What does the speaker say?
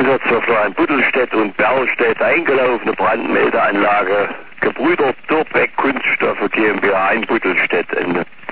Einsatzverfahren Buttelstedt und Berlstedt, eingelaufene Brandmeldeanlage, Gebrüder Dürbeck Kunststoffe GmbH in Buttelstedt, Ende.